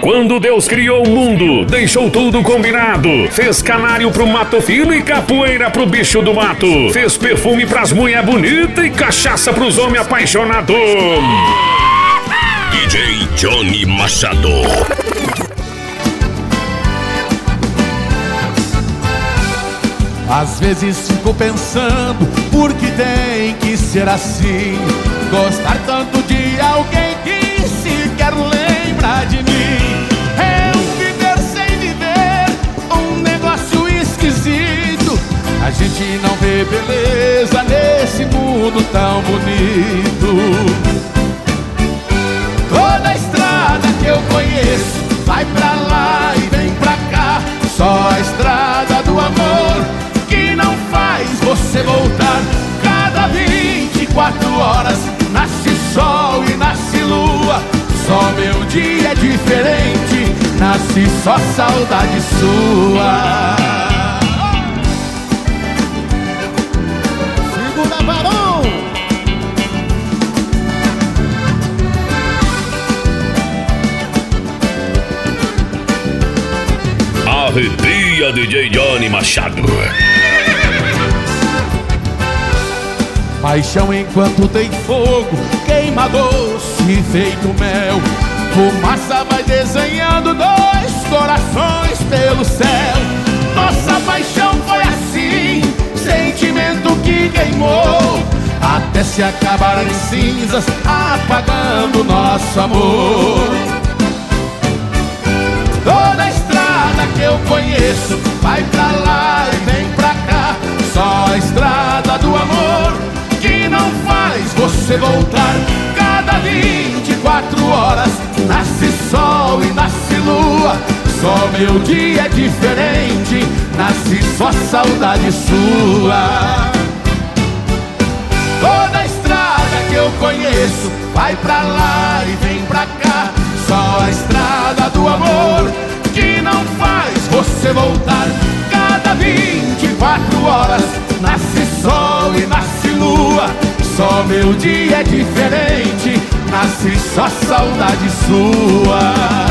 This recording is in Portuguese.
Quando Deus criou o mundo, deixou tudo combinado. Fez canário pro mato fino e capoeira pro bicho do mato. Fez perfume pras mulher bonita e cachaça pros homens apaixonados. DJ Johnny Machado. Às vezes fico pensando, por que tem que ser assim? Gostar tanto de alguém que sequer lembra de mim. Eu viver sem viver, um negócio esquisito. A gente não vê beleza nesse mundo tão bonito. Toda a estrada que eu conheço vai pra lá e vem pra cá. Só a estrada do amor que não faz você voltar. Cada 24 horas nasce sol e nasce lua. Só meu dia é diferente, nasce só saudade sua. Segura, varão! Arrepia, DJ Johnny Machado. Paixão enquanto tem fogo, queima doce feito mel. Fumaça vai desenhando dois corações pelo céu. Nossa paixão foi assim, sentimento que queimou, até se acabar em cinzas, apagando nosso amor. Toda a estrada que eu conheço vai pra lá e vem pra cá. Só a estrada do amor que não faz você voltar. Cada 24 horas nasce sol e nasce lua. Só meu dia é diferente, nasce só saudade sua. Toda a estrada que eu conheço vai pra lá e vem pra cá. Só a estrada do amor que não faz você voltar. Cada 24 horas nasce sol e nasce lua. Só meu dia é diferente, nasce só saudade sua.